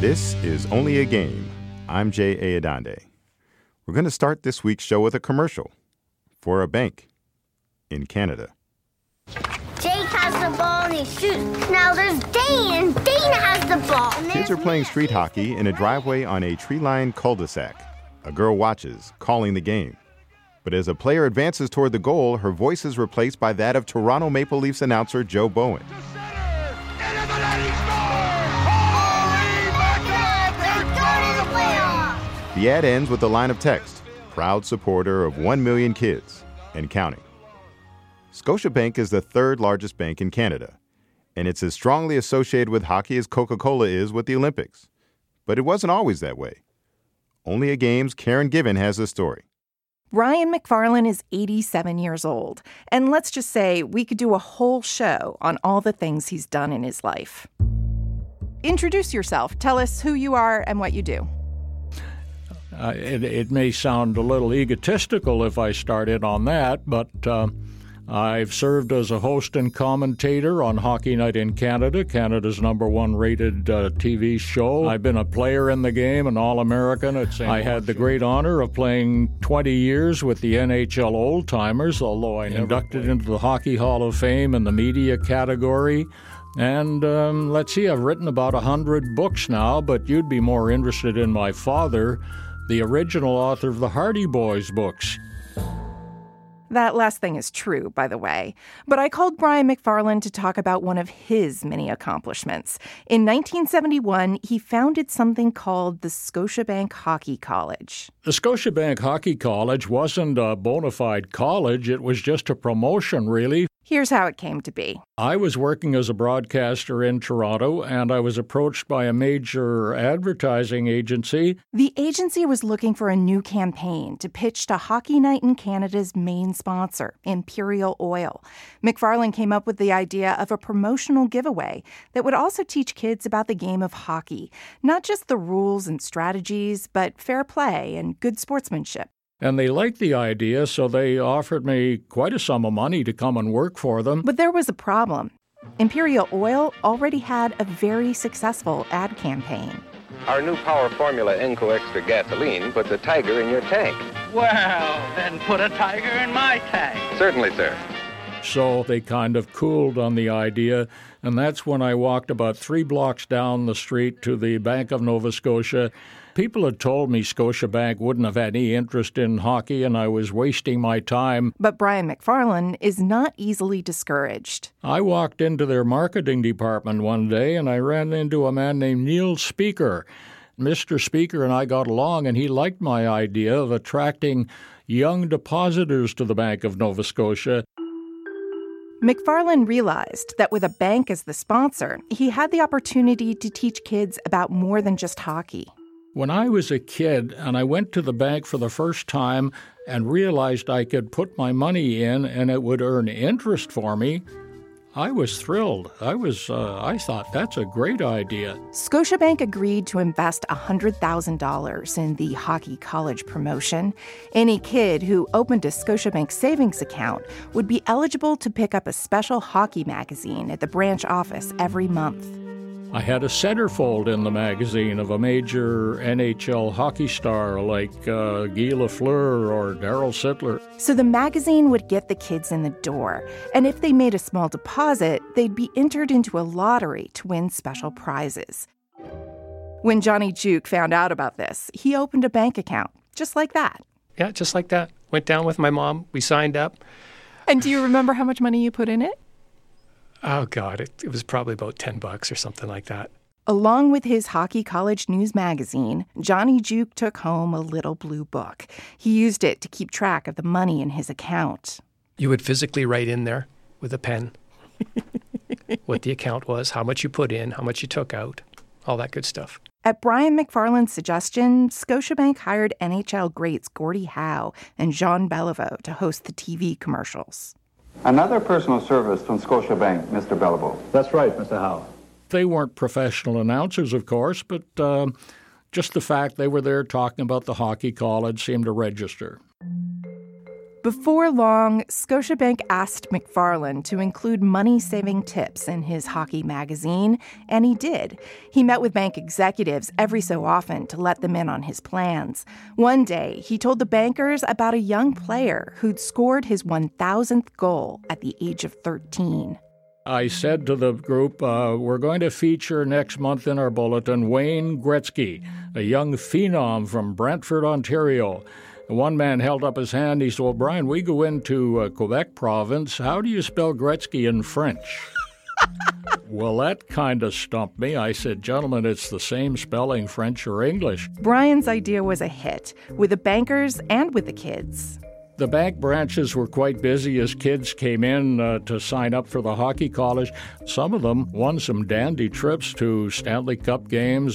This is Only a Game. I'm Jay Ayadande. We're going to start this week's show with a commercial for a bank in Canada. Jake has the ball and he shoots. Now there's Dane, and Dane has the ball. Kids are playing street hockey in a driveway on a tree-lined cul-de-sac. A girl watches, calling the game. But as a player advances toward the goal, her voice is replaced by that of Toronto Maple Leafs announcer Joe Bowen. The ad ends with a line of text, proud supporter of 1 million kids, and counting. Scotiabank is the third largest bank in Canada, and it's as strongly associated with hockey as Coca-Cola is with the Olympics. But it wasn't always that way. Only a Game's Karen Given has the story. Brian McFarlane is 87 years old, and let's just say we could do a whole show on all the things he's done in his life. Introduce yourself. Tell us who you are and what you do. It may sound a little egotistical if I start in on that, but I've served as a host and commentator on Hockey Night in Canada, Canada's #1 rated TV show. I've been a player in the game, an All-American at St. I had the great honor of playing 20 years with the NHL Old Timers, although I inducted into the Hockey Hall of Fame in the media category. And let's see, I've written about 100 books now, but you'd be more interested in my father, the original author of the Hardy Boys books. That last thing is true, by the way. But I called Brian McFarlane to talk about one of his many accomplishments. In 1971, he founded something called the Scotiabank Hockey College. The Scotiabank Hockey College wasn't a bona fide college. It was just a promotion, really. Here's how it came to be. I was working as a broadcaster in Toronto, and I was approached by a major advertising agency. The agency was looking for a new campaign to pitch to Hockey Night in Canada's main sponsor, Imperial Oil. McFarlane came up with the idea of a promotional giveaway that would also teach kids about the game of hockey, not just the rules and strategies, but fair play and good sportsmanship. And they liked the idea, so they offered me quite a sum of money to come and work for them. But there was a problem. Imperial Oil already had a very successful ad campaign. Our new power formula Enco Extra Gasoline puts a tiger in your tank. Well, then put a tiger in my tank. Certainly, sir. So they kind of cooled on the idea, and that's when I walked about 3 blocks down the street to the Bank of Nova Scotia. People had told me Scotiabank wouldn't have any interest in hockey and I was wasting my time. But Brian McFarlane is not easily discouraged. I walked into their marketing department one day and I ran into a man named Neil Speaker. Mr. Speaker and I got along, and he liked my idea of attracting young depositors to the Bank of Nova Scotia. McFarlane realized that with a bank as the sponsor, he had the opportunity to teach kids about more than just hockey. When I was a kid and I went to the bank for the first time and realized I could put my money in and it would earn interest for me, I was thrilled. I thought that's a great idea. Scotiabank agreed to invest $100,000 in the hockey college promotion. Any kid who opened a Scotiabank savings account would be eligible to pick up a special hockey magazine at the branch office every month. I had a centerfold in the magazine of a major NHL hockey star like Guy Lafleur or Darryl Sittler. So the magazine would get the kids in the door, and if they made a small deposit, they'd be entered into a lottery to win special prizes. When Johnny Juke found out about this, he opened a bank account, just like that. Yeah, just like that. Went down with my mom. We signed up. And do you remember how much money you put in it? Oh, God, it was probably about $10 or something like that. Along with his Hockey College News magazine, Johnny Juke took home a little blue book. He used it to keep track of the money in his account. You would physically write in there with a pen what the account was, how much you put in, how much you took out, all that good stuff. At Brian McFarlane's suggestion, Scotiabank hired NHL greats Gordie Howe and Jean Beliveau to host the TV commercials. Another personal service from Scotiabank, Mr. Beliveau. That's right, Mr. Howe. They weren't professional announcers, of course, but just the fact they were there talking about the hockey college seemed to register. Before long, Scotiabank asked McFarland to include money-saving tips in his hockey magazine, and he did. He met with bank executives every so often to let them in on his plans. One day, he told the bankers about a young player who'd scored his 1,000th goal at the age of 13. I said to the group, we're going to feature next month in our bulletin Wayne Gretzky, a young phenom from Brantford, Ontario. One man held up his hand. He said, well, Brian, we go into Quebec province. How do you spell Gretzky in French? Well, that kind of stumped me. I said, gentlemen, it's the same spelling, French or English. Brian's idea was a hit, with the bankers and with the kids. The bank branches were quite busy as kids came in to sign up for the hockey college. Some of them won some dandy trips to Stanley Cup games.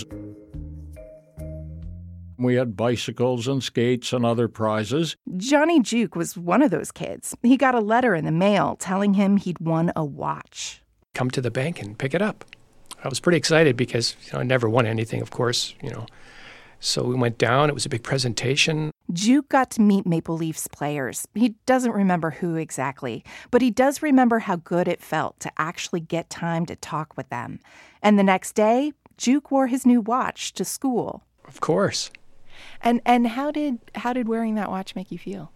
We had bicycles and skates and other prizes. Johnny Juke was one of those kids. He got a letter in the mail telling him he'd won a watch. Come to the bank and pick it up. I was pretty excited because I never won anything, of course, So we went down. It was a big presentation. Juke got to meet Maple Leafs players. He doesn't remember who exactly, but he does remember how good it felt to actually get time to talk with them. And the next day, Juke wore his new watch to school. Of course. And how did wearing that watch make you feel?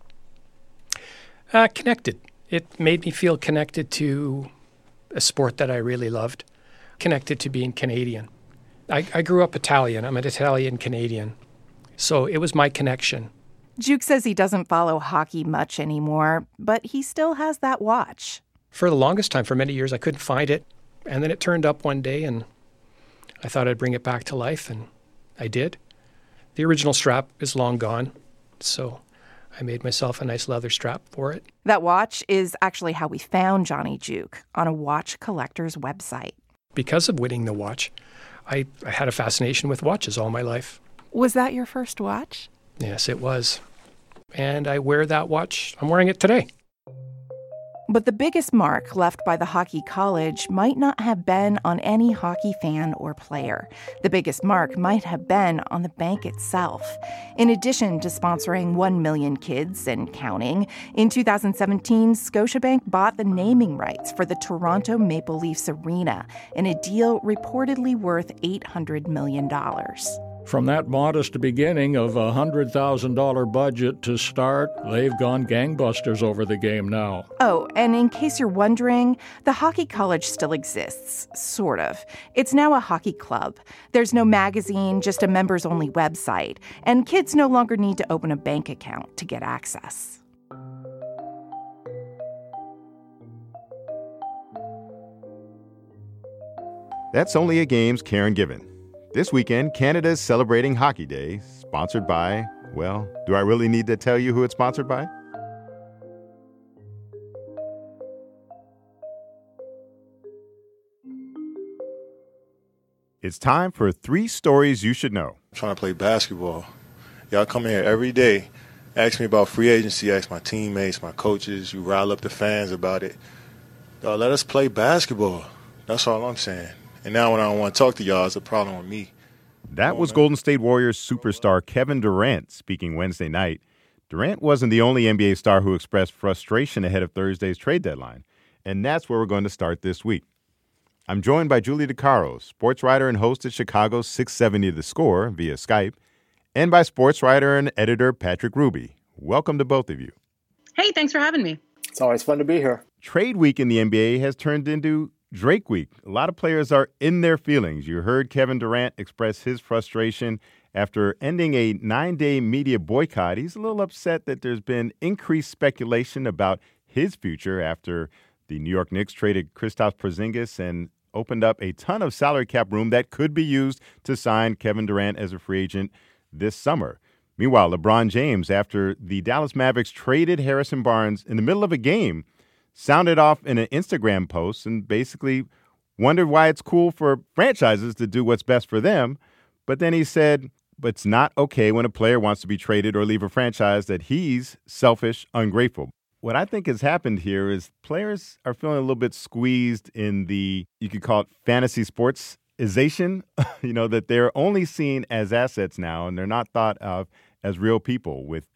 Connected. It made me feel connected to a sport that I really loved, connected to being Canadian. I grew up Italian. I'm an Italian Canadian. So it was my connection. Juke says he doesn't follow hockey much anymore, but he still has that watch. For the longest time, for many years, I couldn't find it. And then it turned up one day, and I thought I'd bring it back to life, and I did. The original strap is long gone, so I made myself a nice leather strap for it. That watch is actually how we found Johnny Juke, on a watch collector's website. Because of winning the watch, I had a fascination with watches all my life. Was that your first watch? Yes, it was. And I wear that watch. I'm wearing it today. But the biggest mark left by the hockey college might not have been on any hockey fan or player. The biggest mark might have been on the bank itself. In addition to sponsoring 1 million kids and counting, in 2017, Scotiabank bought the naming rights for the Toronto Maple Leafs Arena in a deal reportedly worth $800 million. From that modest beginning of a $100,000 budget to start, they've gone gangbusters over the game now. Oh, and in case you're wondering, the hockey college still exists, sort of. It's now a hockey club. There's no magazine, just a members-only website, and kids no longer need to open a bank account to get access. That's Only a Game's Karen Given. This weekend, Canada's celebrating Hockey Day, sponsored by, well, do I really need to tell you who it's sponsored by? It's time for 3 stories you should know. I'm trying to play basketball. Y'all come here every day, ask me about free agency, ask my teammates, my coaches, you rile up the fans about it. Y'all let us play basketball. That's all I'm saying. And now when I don't want to talk to y'all, it's a problem with me. That was Golden State Warriors superstar Kevin Durant speaking Wednesday night. Durant wasn't the only NBA star who expressed frustration ahead of Thursday's trade deadline. And that's where we're going to start this week. I'm joined by Julie DeCaro, sports writer and host at Chicago's 670 The Score via Skype, and by sports writer and editor Patrick Ruby. Welcome to both of you. Hey, thanks for having me. It's always fun to be here. Trade week in the NBA has turned into Drake week. A lot of players are in their feelings. You heard Kevin Durant express his frustration after ending a 9-day media boycott. He's a little upset that there's been increased speculation about his future after the New York Knicks traded Kristaps Porzingis and opened up a ton of salary cap room that could be used to sign Kevin Durant as a free agent this summer. Meanwhile, LeBron James, after the Dallas Mavericks traded Harrison Barnes in the middle of a game, sounded off in an Instagram post and basically wondered why it's cool for franchises to do what's best for them. But then he said, but it's not okay when a player wants to be traded or leave a franchise, that he's selfish, ungrateful. What I think has happened here is players are feeling a little bit squeezed in the, you could call it fantasy sportsization, that they're only seen as assets now and they're not thought of as real people with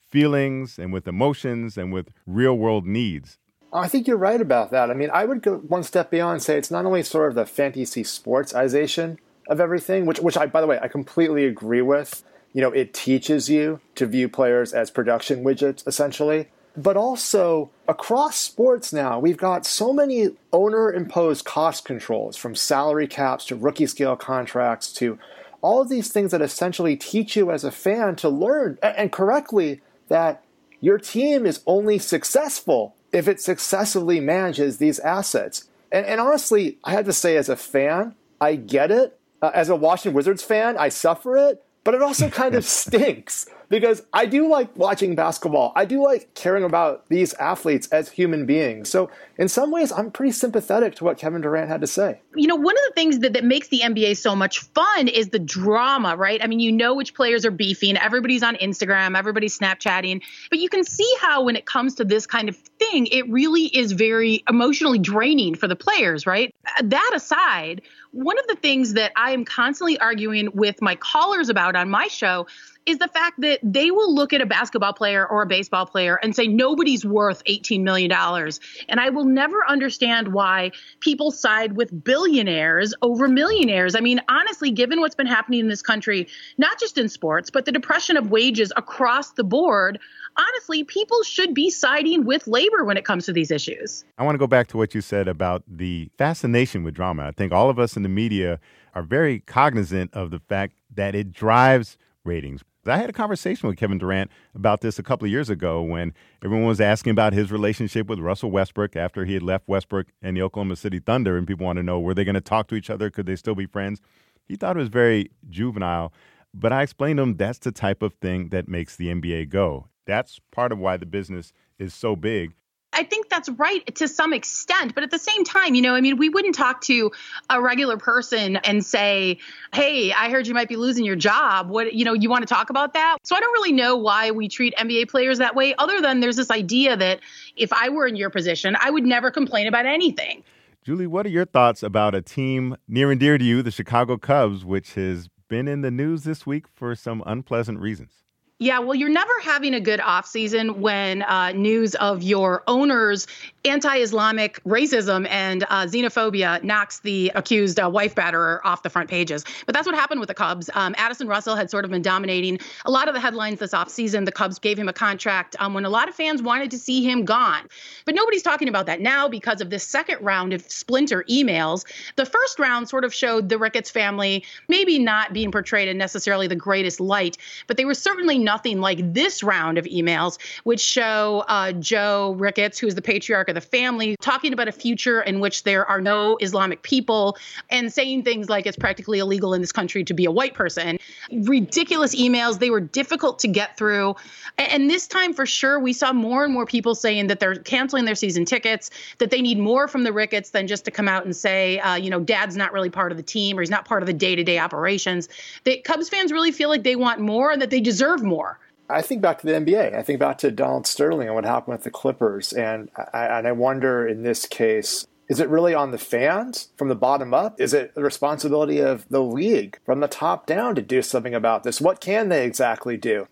feelings and with emotions and with real world needs. I think you're right about that. I mean, I would go one step beyond and say it's not only sort of the fantasy sportsization of everything, which I, by the way, I completely agree with. You know, it teaches you to view players as production widgets, essentially. But also, across sports now, we've got so many owner-imposed cost controls, from salary caps to rookie-scale contracts to all of these things that essentially teach you as a fan to learn, and correctly, that your team is only successful if it successfully manages these assets. And honestly, I have to say, as a fan, I get it. As a Washington Wizards fan, I suffer it. But it also kind of stinks because I do like watching basketball. I do like caring about these athletes as human beings. So in some ways, I'm pretty sympathetic to what Kevin Durant had to say. You know, one of the things that makes the NBA so much fun is the drama, right? I mean, you know which players are beefing. Everybody's on Instagram. Everybody's Snapchatting. But you can see how when it comes to this kind of thing, it really is very emotionally draining for the players, right? That aside, one of the things that I am constantly arguing with my callers about on my show is the fact that they will look at a basketball player or a baseball player and say nobody's worth $18 million. And I will never understand why people side with billionaires over millionaires. I mean, honestly, given what's been happening in this country, not just in sports, but the depression of wages across the board, honestly, people should be siding with labor when it comes to these issues. I want to go back to what you said about the fascination with drama. I think all of us in the media are very cognizant of the fact that it drives ratings. I had a conversation with Kevin Durant about this a couple of years ago when everyone was asking about his relationship with Russell Westbrook after he had left Westbrook and the Oklahoma City Thunder, and people wanted to know, were they going to talk to each other? Could they still be friends? He thought it was very juvenile, but I explained to him that's the type of thing that makes the NBA go. That's part of why the business is so big. I think that's right to some extent. But at the same time, you know, I mean, we wouldn't talk to a regular person and say, hey, I heard you might be losing your job. What, you know, you want to talk about that? So I don't really know why we treat NBA players that way, other than there's this idea that if I were in your position, I would never complain about anything. Julie, what are your thoughts about a team near and dear to you, the Chicago Cubs, which has been in the news this week for some unpleasant reasons? Yeah, well, you're never having a good offseason when news of your owner's anti-Islamic racism and xenophobia knocks the accused wife batterer off the front pages. But that's what happened with the Cubs. Addison Russell had sort of been dominating a lot of the headlines this offseason. The Cubs gave him a contract when a lot of fans wanted to see him gone. But nobody's talking about that now because of this second round of splinter emails. The first round sort of showed the Ricketts family maybe not being portrayed in necessarily the greatest light, but they were certainly nothing like this round of emails, which show Joe Ricketts, who is the patriarch of the family, talking about a future in which there are no Islamic people and saying things like it's practically illegal in this country to be a white person. Ridiculous emails. They were difficult to get through. And this time, for sure, we saw more and more people saying that they're canceling their season tickets, that they need more from the Ricketts than just to come out and say, you know, Dad's not really part of the team or he's not part of the day-to-day operations. The Cubs fans really feel like they want more and that they deserve more. I think back to the NBA. I think back to Donald Sterling and what happened with the Clippers. And I wonder in this case, is it really on the fans from the bottom up? Is it the responsibility of the league from the top down to do something about this? What can they exactly do?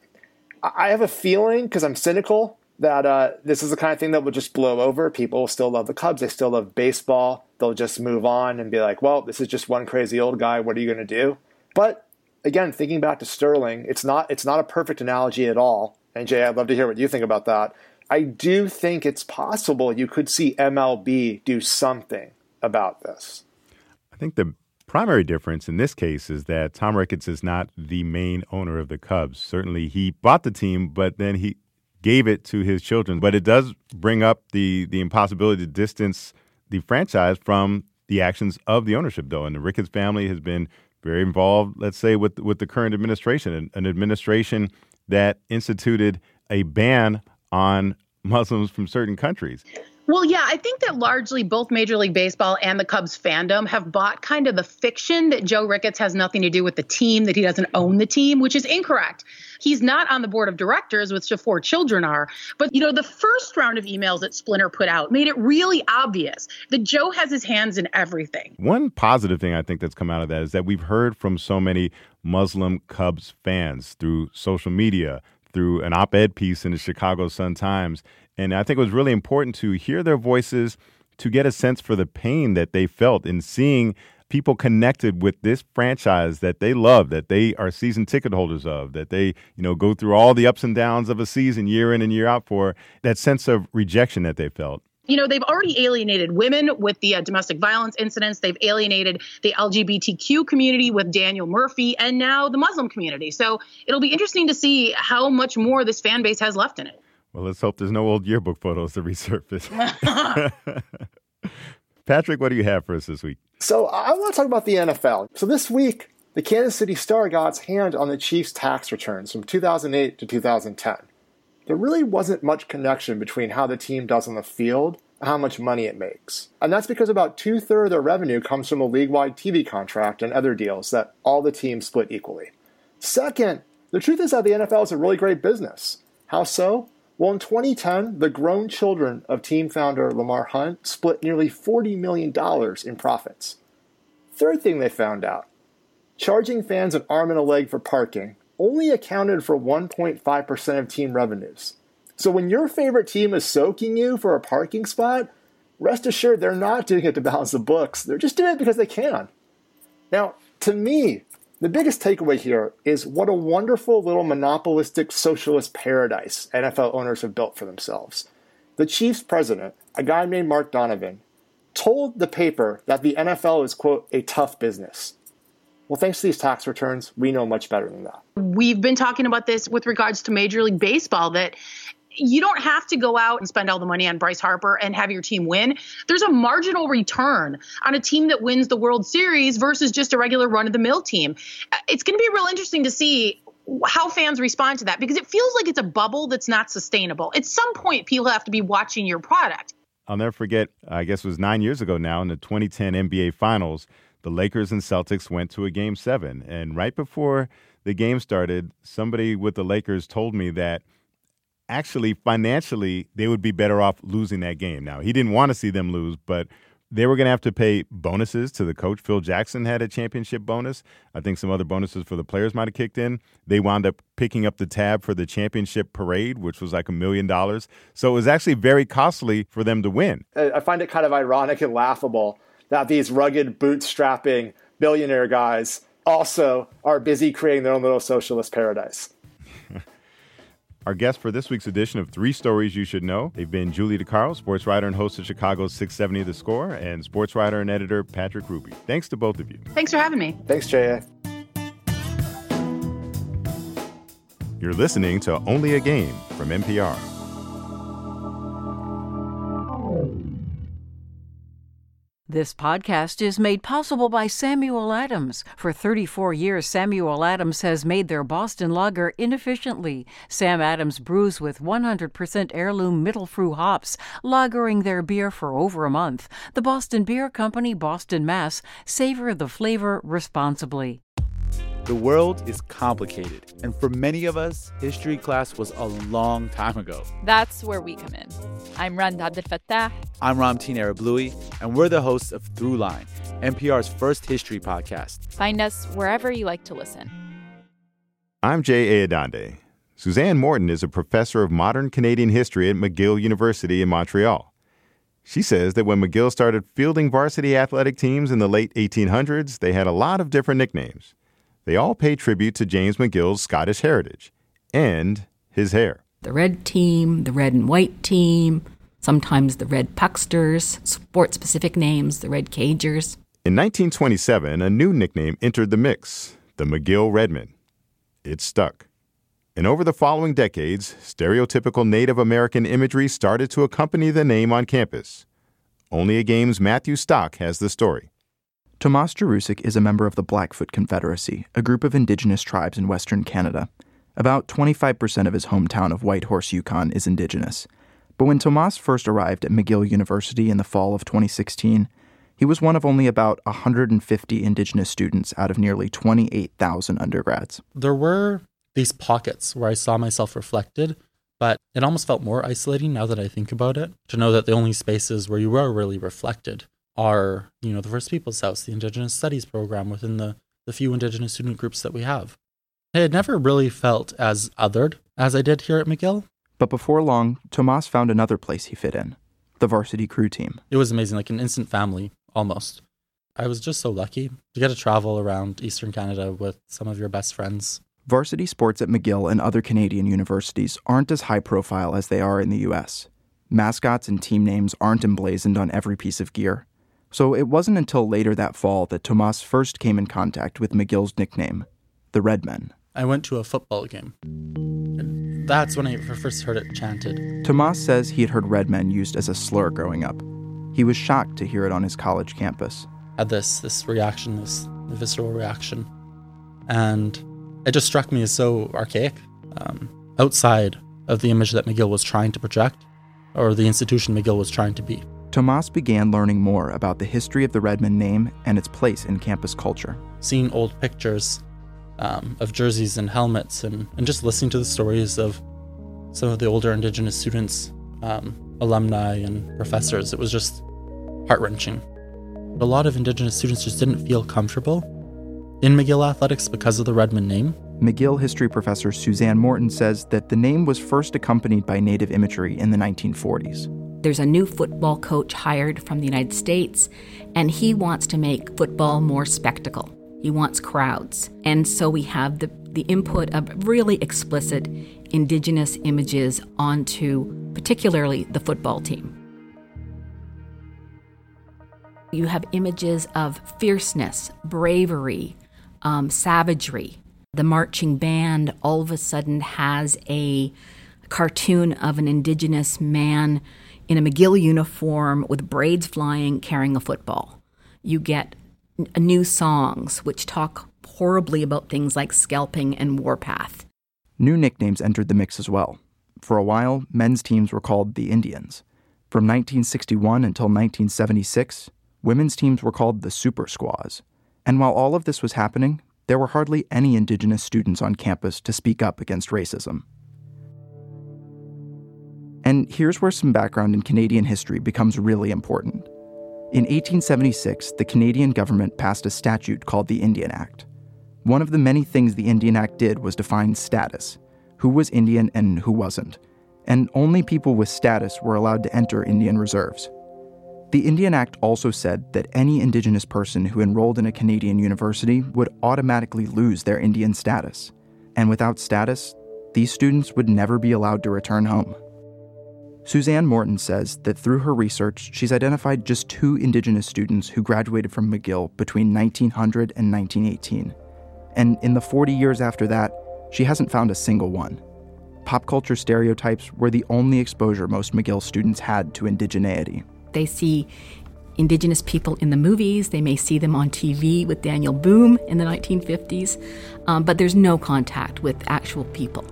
I have a feeling, because I'm cynical, that this is the kind of thing that will just blow over. People will still love the Cubs. They still love baseball. They'll just move on and be like, well, this is just one crazy old guy. What are you going to do? But again, thinking back to Sterling, it's not a perfect analogy at all. And Jay, I'd love to hear what you think about that. I do think it's possible you could see MLB do something about this. I think the primary difference in this case is that Tom Ricketts is not the main owner of the Cubs. Certainly he bought the team, but then he gave it to his children. But it does bring up the impossibility to distance the franchise from the actions of the ownership, though. And the Ricketts family has been very involved, let's say, with the current administration, an administration that instituted a ban on Muslims from certain countries. Well, yeah, I think that largely both Major League Baseball and the Cubs fandom have bought kind of the fiction that Joe Ricketts has nothing to do with the team, that he doesn't own the team, which is incorrect. He's not on the board of directors, which the four children are. But, you know, the first round of emails that Splinter put out made it really obvious that Joe has his hands in everything. One positive thing I think that's come out of that is that we've heard from so many Muslim Cubs fans through social media, through an op-ed piece in the Chicago Sun-Times. And I think it was really important to hear their voices, to get a sense for the pain that they felt in seeing people connected with this franchise that they love, that they are season ticket holders of, that they, go through all the ups and downs of a season year in and year out for, that sense of rejection that they felt. They've already alienated women with the domestic violence incidents. They've alienated the LGBTQ community with Daniel Murphy, and now the Muslim community. So it'll be interesting to see how much more this fan base has left in it. Well, let's hope there's no old yearbook photos to resurface. Patrick, what do you have for us this week? So I want to talk about the NFL. So this week, the Kansas City Star got its hand on the Chiefs' tax returns from 2008 to 2010. There really wasn't much connection between how the team does on the field and how much money it makes. And that's because about 2/3 of their revenue comes from a league-wide TV contract and other deals that all the teams split equally. Second, the truth is that the NFL is a really great business. How so? Well, in 2010, the grown children of team founder Lamar Hunt split nearly $40 million in profits. Third thing they found out, charging fans an arm and a leg for parking only accounted for 1.5% of team revenues. So when your favorite team is soaking you for a parking spot, rest assured they're not doing it to balance the books. They're just doing it because they can. Now, to me, the biggest takeaway here is what a wonderful little monopolistic socialist paradise NFL owners have built for themselves. The Chiefs president, a guy named Mark Donovan, told the paper that the NFL is, quote, a tough business. Well, thanks to these tax returns, we know much better than that. We've been talking about this with regards to Major League Baseball, that you don't have to go out and spend all the money on Bryce Harper and have your team win. There's a marginal return on a team that wins the World Series versus just a regular run-of-the-mill team. It's going to be real interesting to see how fans respond to that, because it feels like it's a bubble that's not sustainable. At some point, people have to be watching your product. I'll never forget, I guess it was 9 years ago now, in the 2010 NBA Finals, the Lakers and Celtics went to a Game 7. And right before the game started, somebody with the Lakers told me that actually, financially, they would be better off losing that game. Now, he didn't want to see them lose, but they were going to have to pay bonuses to the coach. Phil Jackson had a championship bonus. I think some other bonuses for the players might have kicked in. They wound up picking up the tab for the championship parade, which was like $1 million. So it was actually very costly for them to win. I find it kind of ironic and laughable that these rugged, bootstrapping billionaire guys also are busy creating their own little socialist paradise. Our guests for this week's edition of 3 Stories You Should Know, they've been Julie DeCarlo, sports writer and host of Chicago's 670 The Score, and sports writer and editor Patrick Ruby. Thanks to both of you. Thanks for having me. Thanks, J.A. You're listening to Only a Game from NPR. This podcast is made possible by Samuel Adams. For 34 years, Samuel Adams has made their Boston Lager inefficiently. Sam Adams brews with 100% heirloom Mittelfrüh hops, lagering their beer for over a month. The Boston Beer Company, Boston, Mass. Savor the flavor responsibly. The world is complicated, and for many of us, history class was a long time ago. That's where we come in. I'm Randa Abdel-Fattah. I'm Ramtin Arablouei, and we're the hosts of Throughline, NPR's first history podcast. Find us wherever you like to listen. I'm J.A. Adande. Suzanne Morton is a professor of modern Canadian history at McGill University in Montreal. She says that when McGill started fielding varsity athletic teams in the late 1800s, they had a lot of different nicknames. They all pay tribute to James McGill's Scottish heritage and his hair. The red team, the red and white team, sometimes the red pucksters, sport-specific names, the red cagers. In 1927, a new nickname entered the mix, the McGill Redmen. It stuck. And over the following decades, stereotypical Native American imagery started to accompany the name on campus. Only a Game's Matthew Stock has the story. Tomas Jerusik is a member of the Blackfoot Confederacy, a group of indigenous tribes in Western Canada. About 25% of his hometown of Whitehorse, Yukon is indigenous. But when Tomas first arrived at McGill University in the fall of 2016, he was one of only about 150 indigenous students out of nearly 28,000 undergrads. There were these pockets where I saw myself reflected, but it almost felt more isolating now that I think about it, to know that the only spaces where you were really reflected are, the First Peoples House, the Indigenous Studies program within the few Indigenous student groups that we have. I had never really felt as othered as I did here at McGill. But before long, Tomas found another place he fit in, the varsity crew team. It was amazing, like an instant family, almost. I was just so lucky to get to travel around Eastern Canada with some of your best friends. Varsity sports at McGill and other Canadian universities aren't as high profile as they are in the U.S. Mascots and team names aren't emblazoned on every piece of gear. So it wasn't until later that fall that Tomas first came in contact with McGill's nickname, the Redmen. I went to a football game. And that's when I first heard it chanted. Tomas says he had heard Redmen used as a slur growing up. He was shocked to hear it on his college campus. Had this reaction, this visceral reaction. And it just struck me as so archaic, outside of the image that McGill was trying to project, or the institution McGill was trying to be. Tomas began learning more about the history of the Redmen name and its place in campus culture. Seeing old pictures of jerseys and helmets, and just listening to the stories of some of the older Indigenous students, alumni and professors, it was just heart-wrenching. A lot of Indigenous students just didn't feel comfortable in McGill athletics because of the Redmen name. McGill history professor Suzanne Morton says that the name was first accompanied by Native imagery in the 1940s. There's a new football coach hired from the United States, and he wants to make football more spectacle. He wants crowds. And so we have the input of really explicit Indigenous images onto particularly the football team. You have images of fierceness, bravery, savagery. The marching band all of a sudden has a cartoon of an Indigenous man in a McGill uniform with braids flying, carrying a football. You get new songs which talk horribly about things like scalping and warpath. New nicknames entered the mix as well. For a while, men's teams were called the Indians. From 1961 until 1976, women's teams were called the Super Squaws. And while all of this was happening, there were hardly any Indigenous students on campus to speak up against racism. And here's where some background in Canadian history becomes really important. In 1876, the Canadian government passed a statute called the Indian Act. One of the many things the Indian Act did was define status, who was Indian and who wasn't, and only people with status were allowed to enter Indian reserves. The Indian Act also said that any Indigenous person who enrolled in a Canadian university would automatically lose their Indian status. And without status, these students would never be allowed to return home. Suzanne Morton says that through her research, she's identified just 2 Indigenous students who graduated from McGill between 1900 and 1918. And in the 40 years after that, she hasn't found a single one. Pop culture stereotypes were the only exposure most McGill students had to indigeneity. They see Indigenous people in the movies. They may see them on TV with Daniel Boone in the 1950s, but there's no contact with actual people.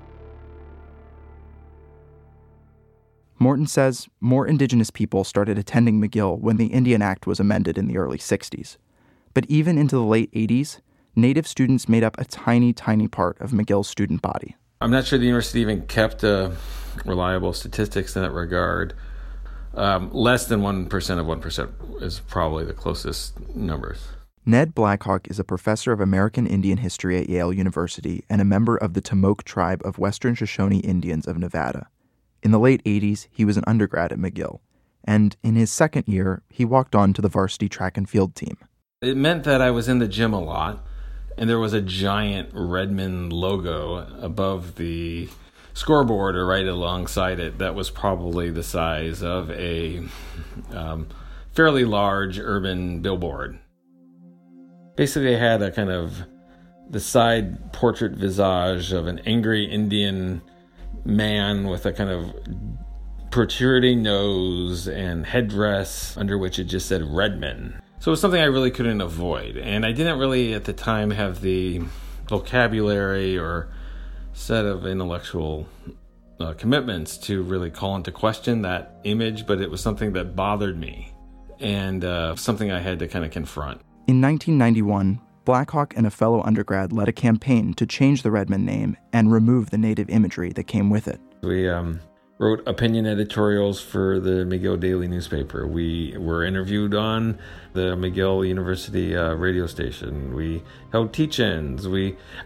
Morton says more Indigenous people started attending McGill when the Indian Act was amended in the early 60s. But even into the late 80s, Native students made up a tiny, tiny part of McGill's student body. I'm not sure the university even kept reliable statistics in that regard. Less than 1% of 1% is probably the closest numbers. Ned Blackhawk is a professor of American Indian history at Yale University and a member of the Tamok tribe of Western Shoshone Indians of Nevada. In the late 80s, he was an undergrad at McGill, and in his second year, he walked on to the varsity track and field team. It meant that I was in the gym a lot, and there was a giant Redmen logo above the scoreboard or right alongside it that was probably the size of a fairly large urban billboard. Basically, I had a kind of the side portrait visage of an angry Indian man with a kind of protruding nose and headdress under which it just said Redmen. So it was something I really couldn't avoid. And I didn't really at the time have the vocabulary or set of intellectual commitments to really call into question that image, but it was something that bothered me and something I had to kind of confront. In 1991, Blackhawk and a fellow undergrad led a campaign to change the Redmen name and remove the Native imagery that came with it. We wrote opinion editorials for the McGill Daily newspaper. We were interviewed on the McGill University radio station. We held teach-ins. We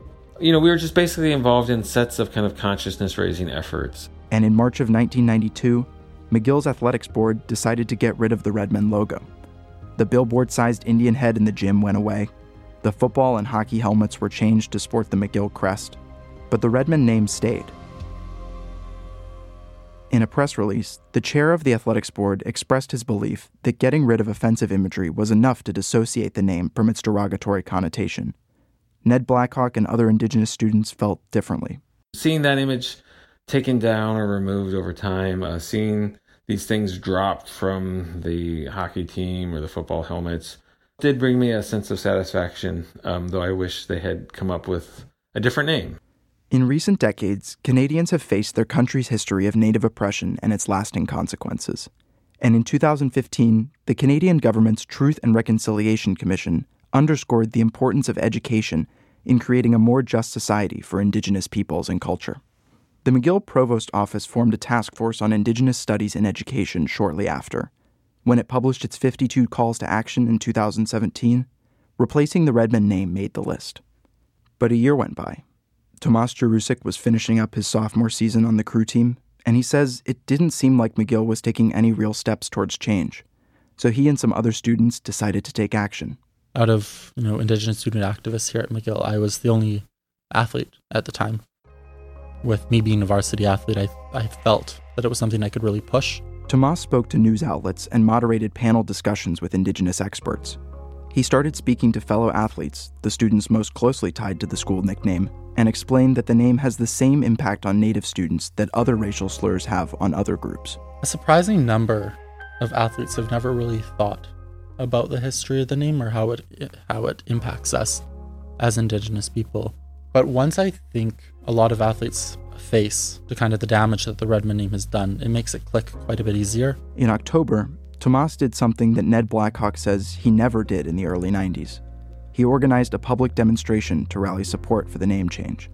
we were just basically involved in sets of kind of consciousness-raising efforts. And in March of 1992, McGill's athletics board decided to get rid of the Redmen logo. The billboard-sized Indian head in the gym went away. The football and hockey helmets were changed to sport the McGill crest. But the Redmen name stayed. In a press release, the chair of the athletics board expressed his belief that getting rid of offensive imagery was enough to dissociate the name from its derogatory connotation. Ned Blackhawk and other Indigenous students felt differently. Seeing that image taken down or removed over time, seeing these things dropped from the hockey team or the football helmets did bring me a sense of satisfaction, though I wish they had come up with a different name. In recent decades, Canadians have faced their country's history of Native oppression and its lasting consequences. And in 2015, the Canadian government's Truth and Reconciliation Commission underscored the importance of education in creating a more just society for Indigenous peoples and culture. The McGill Provost Office formed a task force on Indigenous studies in education shortly after. When it published its 52 calls to action in 2017, replacing the Redmen name made the list. But a year went by. Tomas Jarusik was finishing up his sophomore season on the crew team, and he says it didn't seem like McGill was taking any real steps towards change. So he and some other students decided to take action. Out of, Indigenous student activists here at McGill, I was the only athlete at the time. With me being a varsity athlete, I felt that it was something I could really push. Tomas spoke to news outlets and moderated panel discussions with Indigenous experts. He started speaking to fellow athletes, the students most closely tied to the school nickname, and explained that the name has the same impact on Native students that other racial slurs have on other groups. A surprising number of athletes have never really thought about the history of the name or how it impacts us as Indigenous people. But once I think a lot of athletes face the kind of the damage that the Redmen name has done, it makes it click quite a bit easier. In October, Tomas did something that Ned Blackhawk says he never did in the early 90s. He organized a public demonstration to rally support for the name change.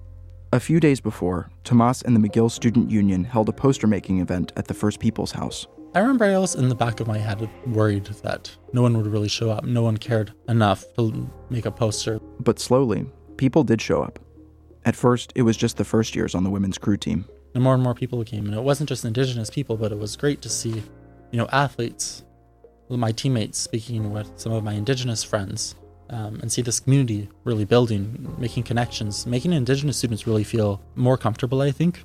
A few days before, Tomas and the McGill Student Union held a poster-making event at the First People's House. I remember I was in the back of my head worried that no one would really show up. No one cared enough to make a poster. But slowly, people did show up. At first, it was just the first years on the women's crew team. And more people came. And it wasn't just Indigenous people, but it was great to see, athletes, my teammates speaking with some of my Indigenous friends, and see this community really building, making connections, making Indigenous students really feel more comfortable, I think.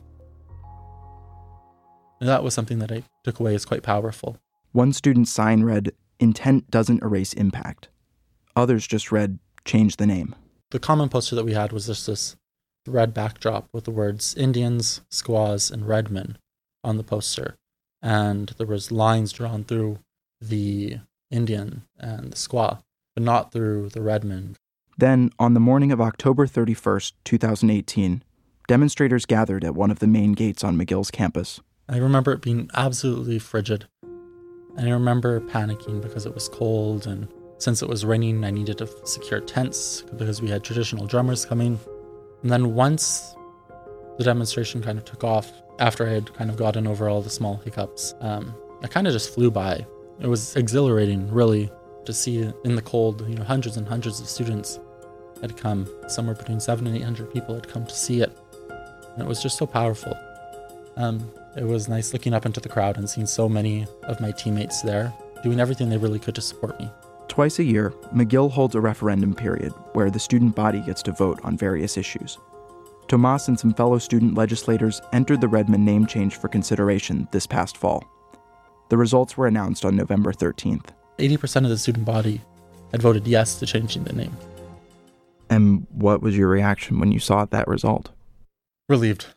And that was something that I took away as quite powerful. One student's sign read, "Intent doesn't erase impact." Others just read, "Change the name." The common poster that we had was just this red backdrop with the words Indians, Squaws, and Redmen on the poster. And there was lines drawn through the Indian and the Squaw, but not through the Redmen. Then, on the morning of October 31st, 2018, demonstrators gathered at one of the main gates on McGill's campus. I remember it being absolutely frigid. And I remember panicking because it was cold, and since it was raining, I needed to secure tents because we had traditional drummers coming. And then once the demonstration kind of took off, after I had kind of gotten over all the small hiccups, I kind of just flew by. It was exhilarating, really, to see in the cold, hundreds and hundreds of students had come. Somewhere between 700 and 800 people had come to see it. And it was just so powerful. It was nice looking up into the crowd and seeing so many of my teammates there, doing everything they really could to support me. Twice a year, McGill holds a referendum period where the student body gets to vote on various issues. Tomas and some fellow student legislators entered the Redmen name change for consideration this past fall. The results were announced on November 13th. 80% of the student body had voted yes to changing the name. And what was your reaction when you saw that result? Relieved.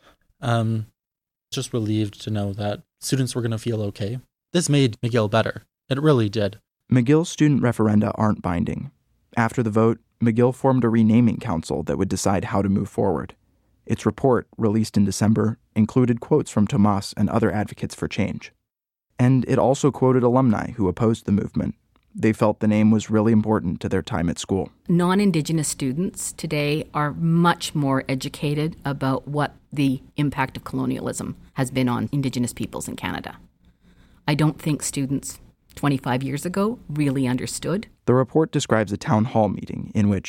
Just relieved to know that students were going to feel okay. This made McGill better. It really did. McGill's student referenda aren't binding. After the vote, McGill formed a renaming council that would decide how to move forward. Its report, released in December, included quotes from Tomas and other advocates for change. And it also quoted alumni who opposed the movement. They felt the name was really important to their time at school. Non-Indigenous students today are much more educated about what the impact of colonialism has been on Indigenous peoples in Canada. I don't think students 25 years ago really understood. The report describes a town hall meeting in which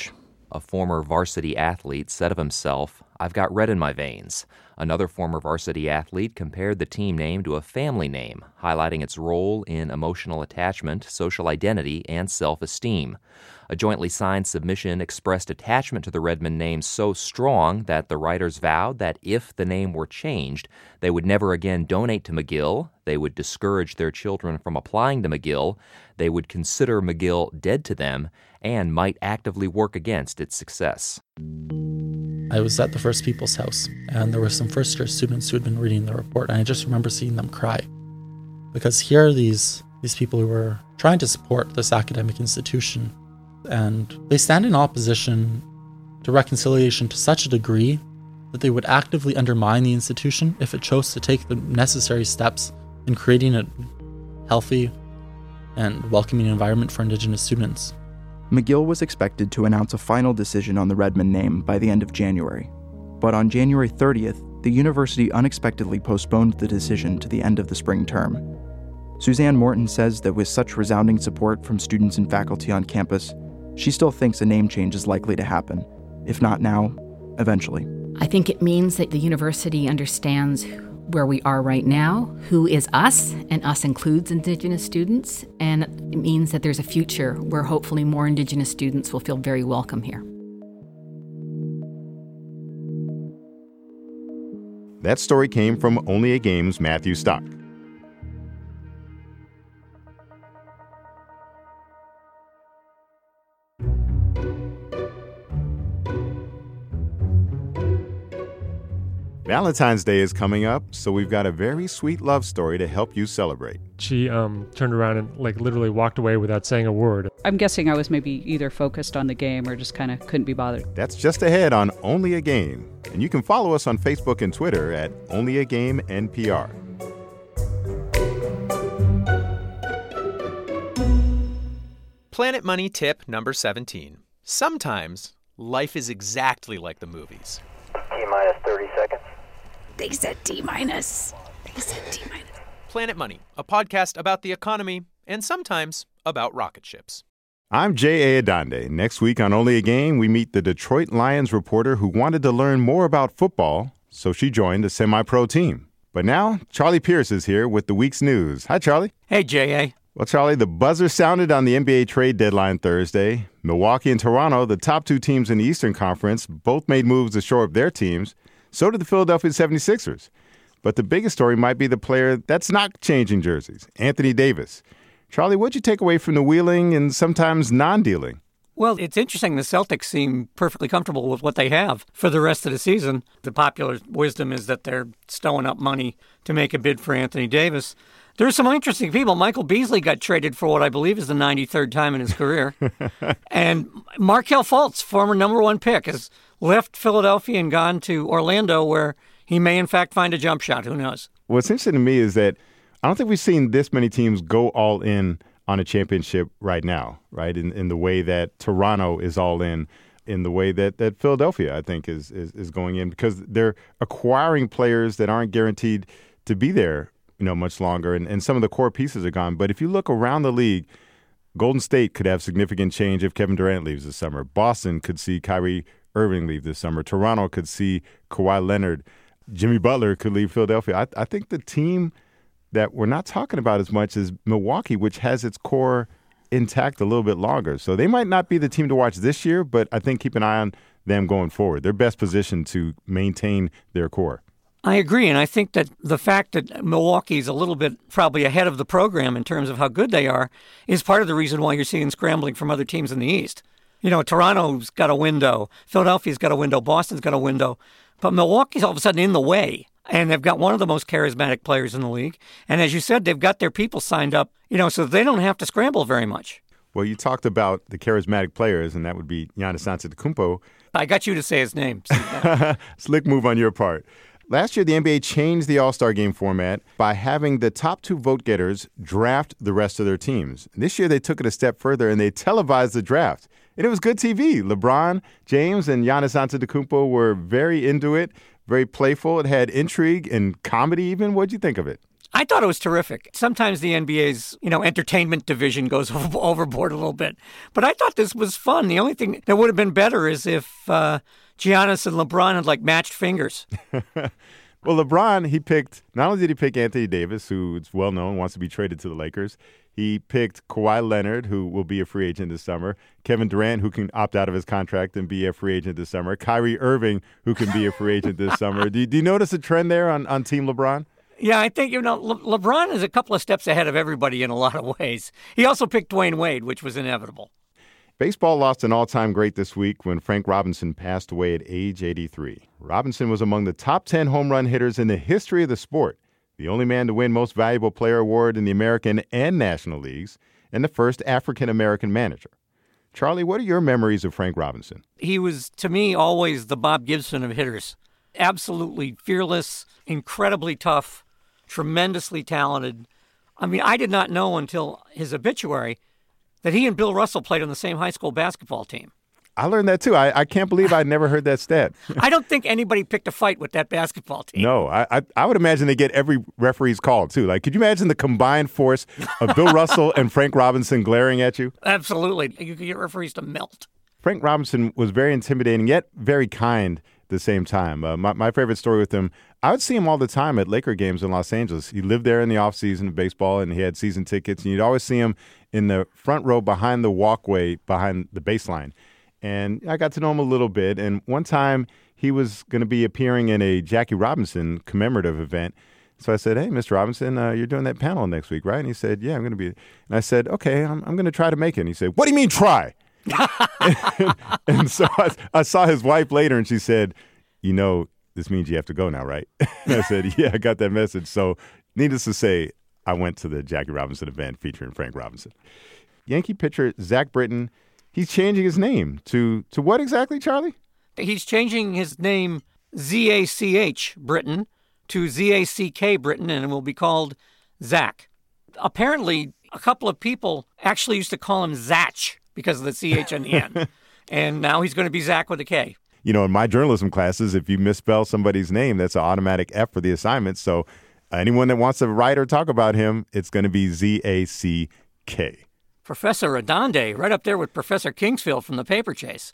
A former varsity athlete said of himself, "I've got red in my veins." Another former varsity athlete compared the team name to a family name, highlighting its role in emotional attachment, social identity, and self-esteem. A jointly signed submission expressed attachment to the Redmen name so strong that the writers vowed that if the name were changed, they would never again donate to McGill, they would discourage their children from applying to McGill, they would consider McGill dead to them, and might actively work against its success. I was at the First People's House, and there were some first-year students who had been reading the report, and I just remember seeing them cry. Because here are these people who were trying to support this academic institution, and they stand in opposition to reconciliation to such a degree that they would actively undermine the institution if it chose to take the necessary steps in creating a healthy and welcoming environment for Indigenous students. McGill was expected to announce a final decision on the Redmen name by the end of January. But on January 30th, the university unexpectedly postponed the decision to the end of the spring term. Suzanne Morton says that with such resounding support from students and faculty on campus, she still thinks a name change is likely to happen. If not now, eventually. I think it means that the university understands where we are right now, who is us, and us includes Indigenous students, and it means that there's a future where hopefully more Indigenous students will feel very welcome here. That story came from Only a Game's Matthew Stock. Valentine's Day is coming up, so we've got a very sweet love story to help you celebrate. She turned around and literally walked away without saying a word. I'm guessing I was maybe either focused on the game or just kind of couldn't be bothered. That's just ahead on Only a Game. And you can follow us on Facebook and Twitter at Only a Game NPR. Planet Money tip number 17. Sometimes life is exactly like the movies. T-minus 30 seconds. They said T-minus. Planet Money, a podcast about the economy and sometimes about rocket ships. I'm J.A. Adande. Next week on Only a Game, we meet the Detroit Lions reporter who wanted to learn more about football, so she joined a semi-pro team. But now, Charlie Pierce is here with the week's news. Hi, Charlie. Hey, J.A. Well, Charlie, the buzzer sounded on the NBA trade deadline Thursday. Milwaukee and Toronto, the top two teams in the Eastern Conference, both made moves to shore up their teams. So did the Philadelphia 76ers. But the biggest story might be the player that's not changing jerseys, Anthony Davis. Charlie, what'd you take away from the wheeling and sometimes non-dealing? Well, it's interesting. The Celtics seem perfectly comfortable with what they have for the rest of the season. The popular wisdom is that they're stowing up money to make a bid for Anthony Davis. There's some interesting people. Michael Beasley got traded for what I believe is the 93rd time in his career. And Markelle Fultz, former number one pick, has left Philadelphia and gone to Orlando, where he may, in fact, find a jump shot. Who knows? What's interesting to me is that I don't think we've seen this many teams go all in on a championship right now, right? In the way that Toronto is all in the way that Philadelphia, I think, is going in, because they're acquiring players that aren't guaranteed to be there, much longer. And some of the core pieces are gone. But if you look around the league, Golden State could have significant change if Kevin Durant leaves this summer. Boston could see Kyrie Irving leave this summer. Toronto could see Kawhi Leonard. Jimmy Butler could leave Philadelphia. I think the team that we're not talking about as much is Milwaukee, which has its core intact a little bit longer. So they might not be the team to watch this year, but I think keep an eye on them going forward. They're best positioned to maintain their core. I agree, and I think that the fact that Milwaukee's a little bit probably ahead of the program in terms of how good they are is part of the reason why you're seeing scrambling from other teams in the East. Toronto's got a window, Philadelphia's got a window, Boston's got a window, but Milwaukee's all of a sudden in the way, and they've got one of the most charismatic players in the league. And as you said, they've got their people signed up, so they don't have to scramble very much. Well, you talked about the charismatic players, and that would be Giannis Antetokounmpo. I got you to say his name. Slick move on your part. Last year, the NBA changed the All-Star Game format by having the top two vote-getters draft the rest of their teams. This year, they took it a step further, and they televised the draft. And it was good TV. LeBron James and Giannis Antetokounmpo were very into it, very playful. It had intrigue and comedy even. What'd you think of it? I thought it was terrific. Sometimes the NBA's, entertainment division goes overboard a little bit. But I thought this was fun. The only thing that would have been better is if Giannis and LeBron had, matched fingers. Well, LeBron, not only did he pick Anthony Davis, who is well-known, wants to be traded to the Lakers, he picked Kawhi Leonard, who will be a free agent this summer, Kevin Durant, who can opt out of his contract and be a free agent this summer, Kyrie Irving, who can be a free agent this summer. Do you notice a trend there on Team LeBron? Yeah, I think, LeBron is a couple of steps ahead of everybody in a lot of ways. He also picked Dwayne Wade, which was inevitable. Baseball lost an all-time great this week when Frank Robinson passed away at age 83. Robinson was among the top 10 home run hitters in the history of the sport, the only man to win Most Valuable Player award in the American and National Leagues, and the first African-American manager. Charlie, what are your memories of Frank Robinson? He was, to me, always the Bob Gibson of hitters. Absolutely fearless, incredibly tough, tremendously talented. I mean, I did not know until his obituary that he and Bill Russell played on the same high school basketball team. I learned that, too. I can't believe I'd never heard that stat. I don't think anybody picked a fight with that basketball team. No, I would imagine they get every referee's call, too. Could you imagine the combined force of Bill Russell and Frank Robinson glaring at you? Absolutely. You could get referees to melt. Frank Robinson was very intimidating, yet very kind at the same time. My favorite story with him, I would see him all the time at Laker games in Los Angeles. He lived there in the offseason of baseball, and he had season tickets, and you'd always see him in the front row behind the walkway, behind the baseline. And I got to know him a little bit, and one time he was going to be appearing in a Jackie Robinson commemorative event. So I said, "Hey, Mr. Robinson, you're doing that panel next week, right?" And he said, "Yeah, I'm going to be." And I said, "Okay, I'm going to try to make it." And he said, "What do you mean try?" and so I saw his wife later, and she said, "This means you have to go now, right?" And I said, "Yeah, I got that message." So needless to say, I went to the Jackie Robinson event featuring Frank Robinson. Yankee pitcher Zach Britton, he's changing his name to what exactly, Charlie? He's changing his name Z-A-C-H, Britton, to Z-A-C-K, Britton, and it will be called Zach. Apparently, a couple of people actually used to call him Zach because of the C-H on the end. And now he's going to be Zach with a K. In my journalism classes, if you misspell somebody's name, that's an automatic F for the assignment. So anyone that wants to write or talk about him, it's going to be Z-A-C-K. Professor Redonde, right up there with Professor Kingsfield from the Paper Chase.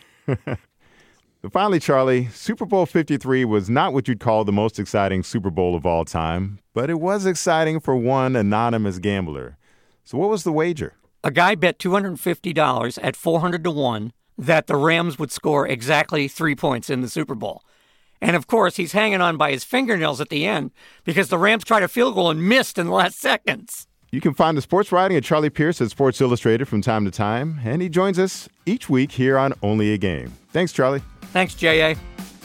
But finally, Charlie, Super Bowl 53 was not what you'd call the most exciting Super Bowl of all time, but it was exciting for one anonymous gambler. So what was the wager? A guy bet $250 at 400-1 that the Rams would score exactly 3 points in the Super Bowl. And, of course, he's hanging on by his fingernails at the end because the Rams tried a field goal and missed in the last seconds. You can find the sports writing of Charlie Pierce at Sports Illustrated from time to time, and he joins us each week here on Only a Game. Thanks, Charlie. Thanks, J.A.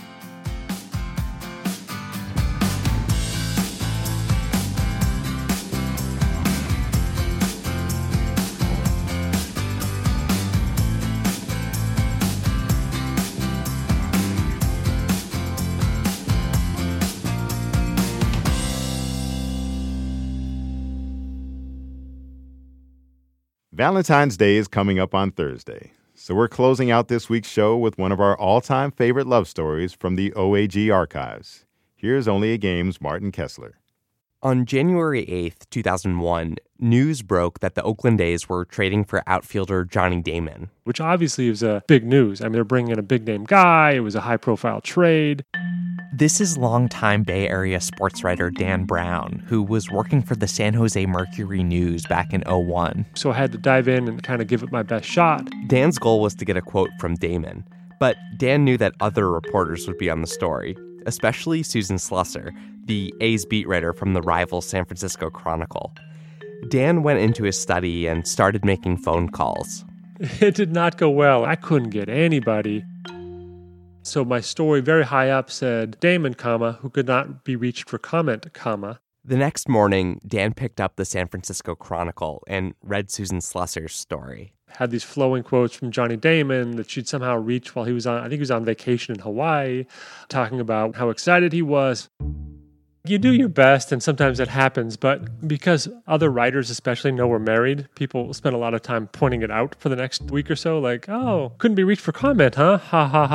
Valentine's Day is coming up on Thursday, so we're closing out this week's show with one of our all-time favorite love stories from the OAG archives. Here's Only a Game's Martin Kessler. On January 8th, 2001, news broke that the Oakland A's were trading for outfielder Johnny Damon. Which obviously was big news. I mean, they're bringing in a big-name guy. It was a high-profile trade. This is longtime Bay Area sports writer Dan Brown, who was working for the San Jose Mercury News back in 2001. So I had to dive in and kind of give it my best shot. Dan's goal was to get a quote from Damon, but Dan knew that other reporters would be on the story, especially Susan Slusser, the A's beat writer from the rival San Francisco Chronicle. Dan went into his study and started making phone calls. It did not go well. I couldn't get anybody. So my story very high up said, Damon, who could not be reached for comment, The next morning, Dan picked up the San Francisco Chronicle and read Susan Slusser's story. Had these flowing quotes from Johnny Damon that she'd somehow reached while he was on, I think he was on vacation in Hawaii, talking about how excited he was. You do your best, and sometimes that happens, but because other writers especially know we're married, people spend a lot of time pointing it out for the next week or so, like, oh, couldn't be reached for comment, huh? Ha, ha, ha.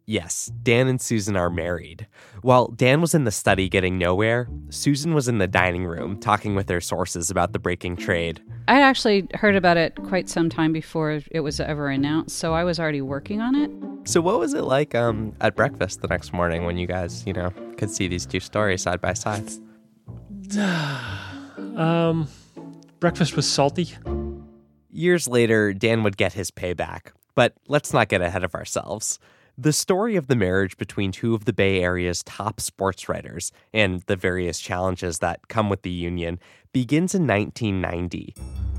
Yes, Dan and Susan are married. While Dan was in the study getting nowhere, Susan was in the dining room talking with her sources about the breaking trade. I'd actually heard about it quite some time before it was ever announced, so I was already working on it. So what was it like at breakfast the next morning when you guys, could see these two stories side by side? Breakfast was salty. Years later, Dan would get his payback. But let's not get ahead of ourselves. The story of the marriage between two of the Bay Area's top sports writers and the various challenges that come with the union begins in 1990.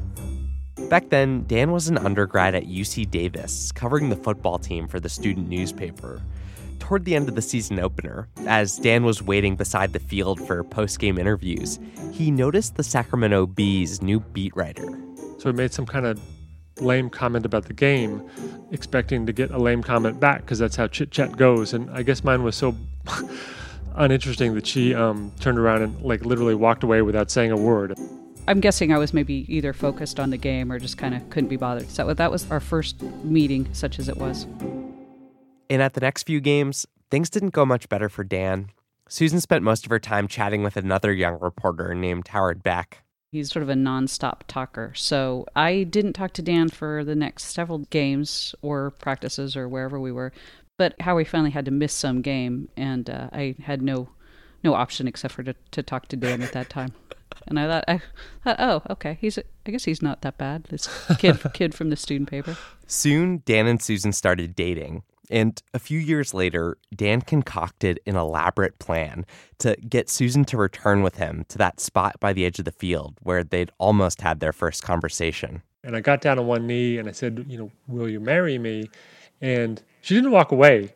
Back then, Dan was an undergrad at UC Davis, covering the football team for the student newspaper. Toward the end of the season opener, as Dan was waiting beside the field for post-game interviews, he noticed the Sacramento Bee's new beat writer. So he made some kind of lame comment about the game, expecting to get a lame comment back because that's how chit-chat goes. And I guess mine was so uninteresting that she turned around and literally walked away without saying a word. I'm guessing I was maybe either focused on the game or just kind of couldn't be bothered. So that was our first meeting, such as it was. And at the next few games, things didn't go much better for Dan. Susan spent most of her time chatting with another young reporter named Howard Beck. He's sort of a nonstop talker. So I didn't talk to Dan for the next several games or practices or wherever we were. But Howie finally had to miss some game, and I had no option except for to talk to Dan at that time. And I thought, oh, okay, I guess he's not that bad, this kid from the student paper. Soon, Dan and Susan started dating. And a few years later, Dan concocted an elaborate plan to get Susan to return with him to that spot by the edge of the field where they'd almost had their first conversation. And I got down on one knee and I said, will you marry me? And she didn't walk away,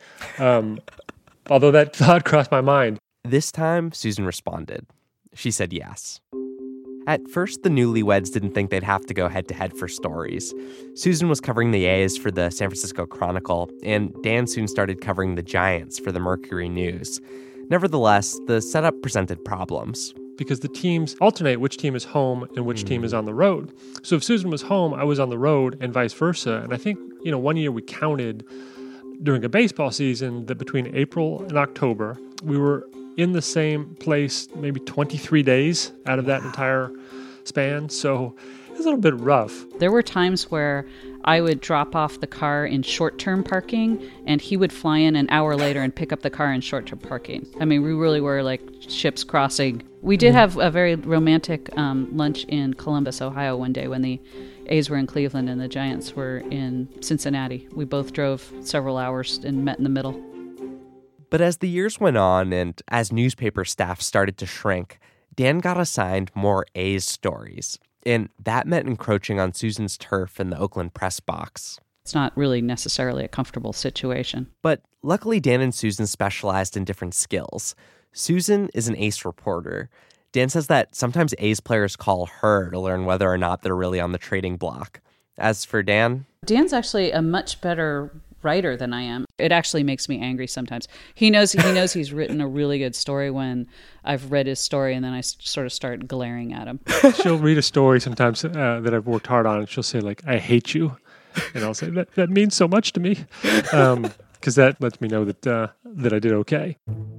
although that thought crossed my mind. This time, Susan responded. She said yes. At first, the newlyweds didn't think they'd have to go head-to-head for stories. Susan was covering the A's for the San Francisco Chronicle, and Dan soon started covering the Giants for the Mercury News. Nevertheless, the setup presented problems. Because the teams alternate which team is home and which team is on the road. So if Susan was home, I was on the road, and vice versa. And I think, one year we counted during a baseball season that between April and October, we were in the same place maybe 23 days out of that entire span. So it was a little bit rough. There were times where I would drop off the car in short-term parking, and he would fly in an hour later and pick up the car in short-term parking. I mean, we really were like ships crossing. We did have a very romantic lunch in Columbus, Ohio one day when the A's were in Cleveland and the Giants were in Cincinnati. We both drove several hours and met in the middle. But as the years went on and as newspaper staff started to shrink, Dan got assigned more A's stories. And that meant encroaching on Susan's turf in the Oakland press box. It's not really necessarily a comfortable situation. But luckily, Dan and Susan specialized in different skills. Susan is an ace reporter. Dan says that sometimes A's players call her to learn whether or not they're really on the trading block. As for Dan... Dan's actually a much better writer than I am. It actually makes me angry sometimes. He knows he's written a really good story when I've read his story, and then I sort of start glaring at him. She'll read a story sometimes that I've worked hard on, and she'll say, I hate you. And I'll say, that means so much to me, because that lets me know that I did okay.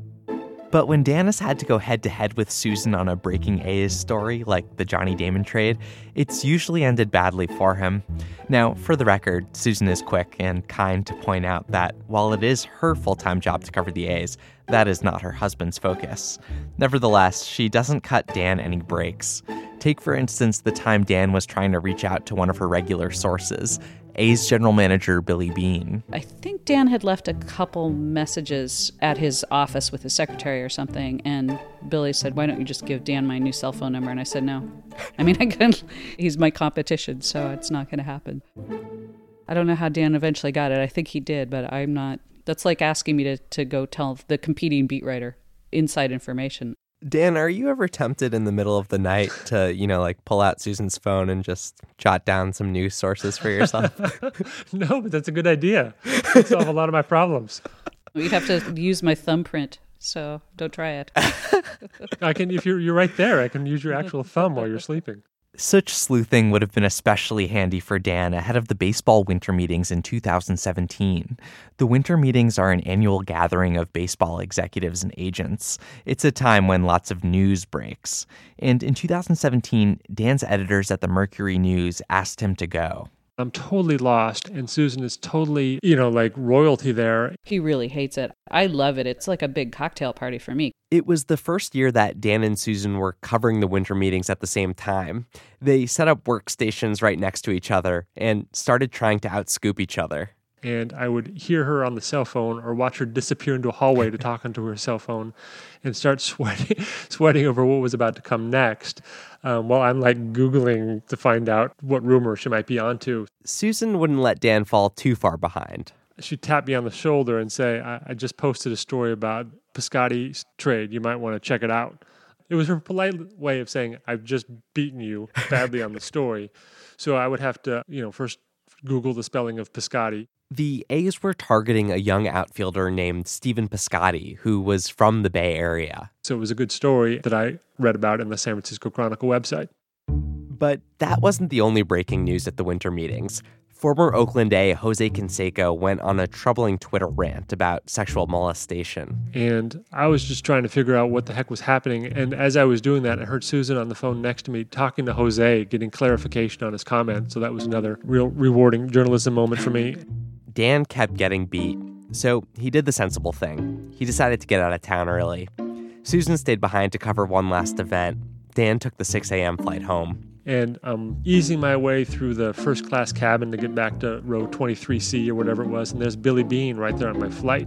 But when Dan has had to go head-to-head with Susan on a breaking A's story, like the Johnny Damon trade, it's usually ended badly for him. Now, for the record, Susan is quick and kind to point out that while it is her full-time job to cover the A's, that is not her husband's focus. Nevertheless, she doesn't cut Dan any breaks. Take, for instance, the time Dan was trying to reach out to one of her regular sources, A's general manager Billy Beane. I think Dan had left a couple messages at his office with his secretary or something, and Billy said, why don't you just give Dan my new cell phone number? And I said, no. I mean, I couldn't. He's my competition, so it's not going to happen. I don't know how Dan eventually got it. I think he did, but I'm not. That's like asking me to go tell the competing beat writer inside information. Dan, are you ever tempted in the middle of the night to, pull out Susan's phone and just jot down some news sources for yourself? No, but that's a good idea. It'd solve a lot of my problems. You'd have to use my thumbprint, so don't try it. I can, if you're right there, I can use your actual thumb while you're sleeping. Such sleuthing would have been especially handy for Dan ahead of the baseball winter meetings in 2017. The winter meetings are an annual gathering of baseball executives and agents. It's a time when lots of news breaks. And in 2017, Dan's editors at the Mercury News asked him to go. I'm totally lost, and Susan is totally, like royalty there. He really hates it. I love it. It's like a big cocktail party for me. It was the first year that Dan and Susan were covering the winter meetings at the same time. They set up workstations right next to each other and started trying to outscoop each other. And I would hear her on the cell phone or watch her disappear into a hallway to talk into her cell phone and start sweating over what was about to come next while I'm Googling to find out what rumor she might be onto. Susan wouldn't let Dan fall too far behind. She'd tap me on the shoulder and say, I just posted a story about Piscotty's trade. You might want to check it out. It was her polite way of saying, I've just beaten you badly on the story. So I would have to, first Google the spelling of Piscotty. The A's were targeting a young outfielder named Stephen Piscotty, who was from the Bay Area. So it was a good story that I read about in the San Francisco Chronicle website. But that wasn't the only breaking news at the winter meetings. Former Oakland A Jose Canseco went on a troubling Twitter rant about sexual molestation. And I was just trying to figure out what the heck was happening. And as I was doing that, I heard Susan on the phone next to me talking to Jose, getting clarification on his comment. So that was another real rewarding journalism moment for me. Dan kept getting beat, so he did the sensible thing. He decided to get out of town early. Susan stayed behind to cover one last event. Dan took the 6 a.m. flight home. And I'm easing my way through the first-class cabin to get back to row 23C or whatever it was, and there's Billy Beane right there on my flight.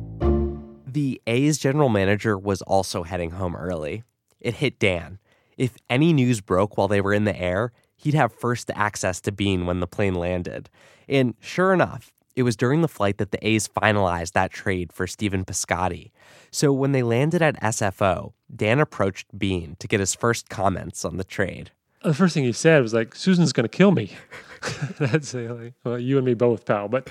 The A's general manager was also heading home early. It hit Dan. If any news broke while they were in the air, he'd have first access to Beane when the plane landed. And sure enough, it was during the flight that the A's finalized that trade for Stephen Piscotty. So when they landed at SFO, Dan approached Beane to get his first comments on the trade. The first thing he said was Susan's going to kill me. I'd say, well, you and me both, pal. But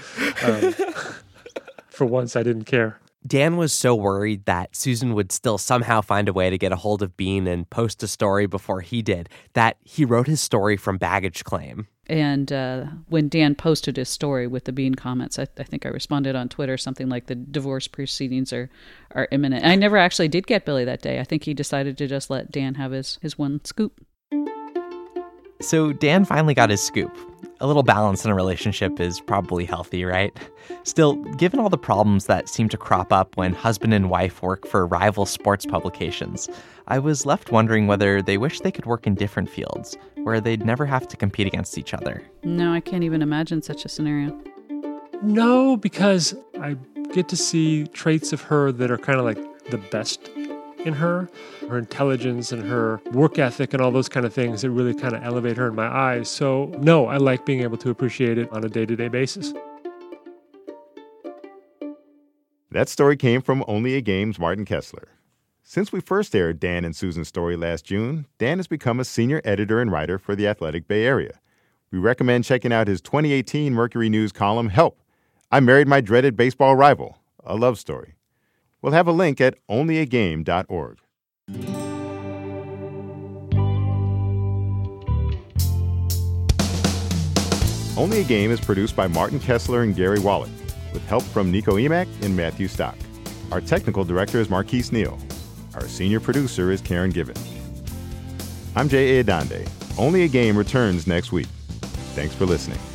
for once, I didn't care. Dan was so worried that Susan would still somehow find a way to get a hold of Beane and post a story before he did, that he wrote his story from baggage claim. And when Dan posted his story with the Beane comments, I think I responded on Twitter something like the divorce proceedings are imminent. I never actually did get Billy that day. I think he decided to just let Dan have his one scoop. So Dan finally got his scoop. A little balance in a relationship is probably healthy, right? Still, given all the problems that seem to crop up when husband and wife work for rival sports publications, I was left wondering whether they wish they could work in different fields, where they'd never have to compete against each other. No, I can't even imagine such a scenario. No, because I get to see traits of her that are kind of the best in her intelligence and her work ethic and all those kind of things that really kind of elevate her in my eyes. So no, I like being able to appreciate it on a day-to-day basis. That story came from Only a Game's Martin Kessler. Since we first aired Dan and Susan's story last June, Dan has become a senior editor and writer for the Athletic Bay Area. We recommend checking out his 2018 Mercury News column, Help! I Married My Dreaded Baseball Rival, a love story. We'll have a link at onlyagame.org. Only a Game is produced by Martin Kessler and Gary Wallach, with help from Nico Emack and Matthew Stock. Our technical director is Marquise Neal. Our senior producer is Karen Gibbon. I'm Jay Adande. Only a Game returns next week. Thanks for listening.